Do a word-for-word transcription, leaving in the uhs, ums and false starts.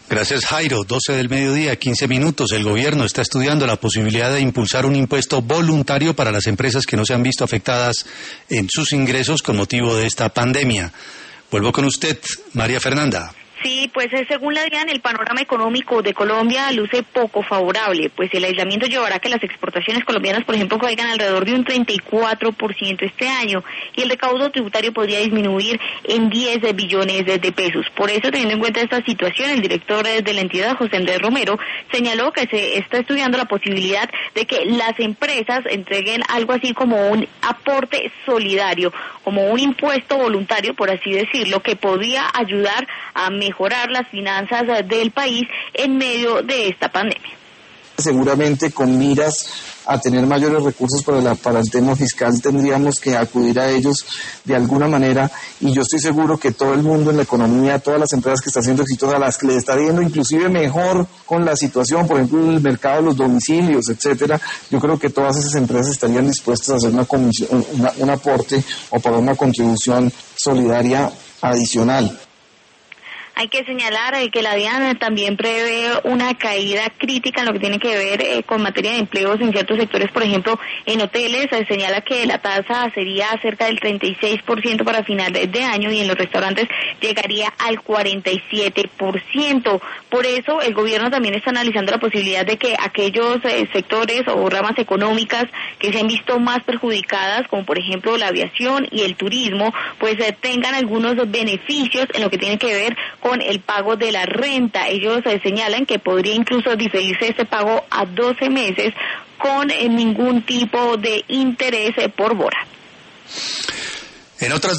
Gracias, Jairo. doce del mediodía, quince minutos. El gobierno está estudiando la posibilidad de impulsar un impuesto voluntario para las empresas que no se han visto afectadas en sus ingresos con motivo de esta pandemia. Vuelvo con usted, María Fernanda. Sí, pues según la DIAN, el panorama económico de Colombia luce poco favorable, pues el aislamiento llevará a que las exportaciones colombianas, por ejemplo, caigan alrededor de un treinta y cuatro por ciento este año y el recaudo tributario podría disminuir en diez billones de pesos. Por eso, teniendo en cuenta esta situación, el director de la entidad, José Andrés Romero, señaló que se está estudiando la posibilidad de que las empresas entreguen algo así como un aporte solidario, como un impuesto voluntario, por así decirlo, que podría ayudar a mejorar las finanzas del país en medio de esta pandemia. Seguramente con miras a tener mayores recursos para, la, para el tema fiscal tendríamos que acudir a ellos de alguna manera, y yo estoy seguro que todo el mundo en la economía, todas las empresas que están siendo exitosas, las que les está yendo inclusive mejor con la situación, por ejemplo el mercado de los domicilios, etcétera, yo creo que todas esas empresas estarían dispuestas a hacer una comisión, una, un aporte o pagar una contribución solidaria adicional. Hay que señalar eh, que la DIAN también prevé una caída crítica en lo que tiene que ver eh, con materia de empleos en ciertos sectores, por ejemplo, en hoteles. Se señala que la tasa sería cerca del treinta y seis por ciento para final de año y en los restaurantes llegaría al cuarenta y siete por ciento. Por eso, el gobierno también está analizando la posibilidad de que aquellos eh, sectores o ramas económicas que se han visto más perjudicadas, como por ejemplo la aviación y el turismo, pues eh, tengan algunos beneficios en lo que tiene que ver con con el pago de la renta. Ellos eh, señalan que podría incluso diferirse este pago a doce meses con eh, ningún tipo de interés eh, por mora. En otras